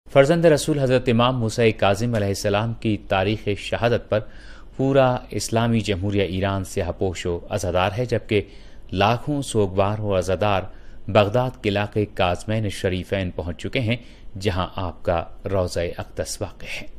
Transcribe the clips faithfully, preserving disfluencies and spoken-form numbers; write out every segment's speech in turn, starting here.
فرزند رسول حضرت امام موسیٰ کاظم علیہ السلام کی تاریخ شہادت پر پورا اسلامی جمہوریہ ایران سیاہ پوش و عزادار ہے، جبکہ لاکھوں سوگوار و عزادار بغداد کے علاقے کاظمین شریفین پہنچ چکے ہیں، جہاں آپ کا روضہ اقدس واقع ہے۔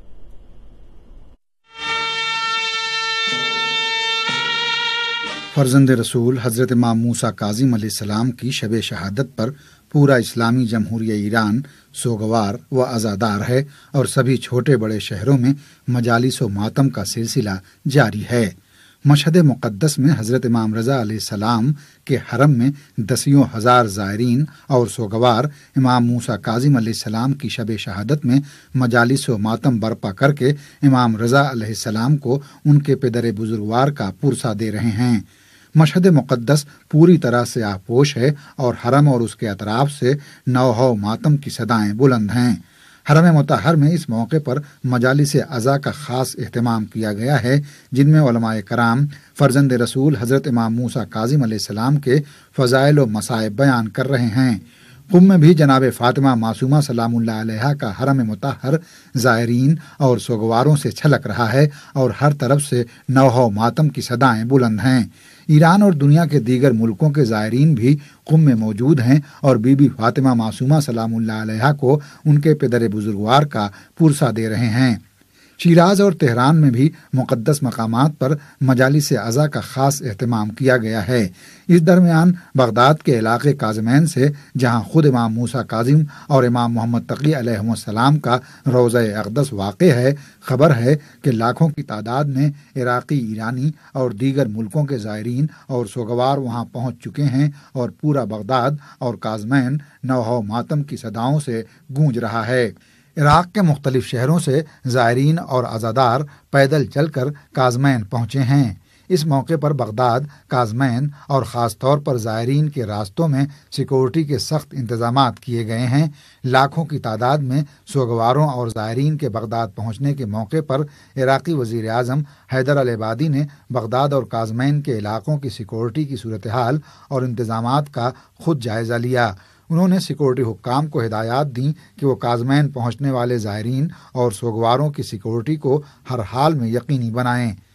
فرزند رسول حضرت امام موسیٰ کاظم علیہ السلام کی شب شہادت پر پورا اسلامی جمہوریہ ایران سوگوار و عزادار ہے اور سبھی چھوٹے بڑے شہروں میں مجالس و ماتم کا سلسلہ جاری ہے۔ مشہد مقدس میں حضرت امام رضا علیہ السلام کے حرم میں دسیوں ہزار زائرین اور سوگوار امام موسیٰ کاظم علیہ السلام کی شب شہادت میں مجالس و ماتم برپا کر کے امام رضا علیہ السلام کو ان کے پدر بزرگوار کا پرسہ دے رہے ہیں۔ مشہد مقدس پوری طرح سے آپوش ہے اور حرم اور اس کے اطراف سے نوحہ ماتم کی صدائیں بلند ہیں۔ حرم مطہر میں اس موقع پر مجالس عزا کا خاص اہتمام کیا گیا ہے، جن میں علماء کرام فرزند رسول حضرت امام موسیٰ کاظم علیہ السلام کے فضائل و مصائب بیان کر رہے ہیں۔ قم میں بھی جناب فاطمہ معصومہ سلام اللہ علیہا کا حرم مطہر زائرین اور سوگواروں سے چھلک رہا ہے اور ہر طرف سے نوحہ ماتم کی صدائیں بلند ہیں۔ ایران اور دنیا کے دیگر ملکوں کے زائرین بھی قم میں موجود ہیں اور بی بی فاطمہ معصومہ سلام اللہ علیہا کو ان کے پدر بزرگوار کا پرسہ دے رہے ہیں۔ شیراز اور تہران میں بھی مقدس مقامات پر مجالس عزا کا خاص اہتمام کیا گیا ہے۔ اس درمیان بغداد کے علاقے کاظمین سے، جہاں خود امام موسیٰ کاظم اور امام محمد تقی علیہ السلام کا روضہ اقدس واقع ہے، خبر ہے کہ لاکھوں کی تعداد میں عراقی، ایرانی اور دیگر ملکوں کے زائرین اور سوگوار وہاں پہنچ چکے ہیں اور پورا بغداد اور کاظمین نوحہ ماتم کی صداؤں سے گونج رہا ہے۔ عراق کے مختلف شہروں سے زائرین اور عزادار پیدل چل کر کاظمین پہنچے ہیں۔ اس موقع پر بغداد، کاظمین اور خاص طور پر زائرین کے راستوں میں سیکورٹی کے سخت انتظامات کیے گئے ہیں۔ لاکھوں کی تعداد میں سوگواروں اور زائرین کے بغداد پہنچنے کے موقع پر عراقی وزیر اعظم حیدر العبادی نے بغداد اور کاظمین کے علاقوں کی سیکورٹی کی صورتحال اور انتظامات کا خود جائزہ لیا۔ انہوں نے سیکورٹی حکام کو ہدایات دیں کہ وہ کاظمین پہنچنے والے زائرین اور سوگواروں کی سیکورٹی کو ہر حال میں یقینی بنائیں۔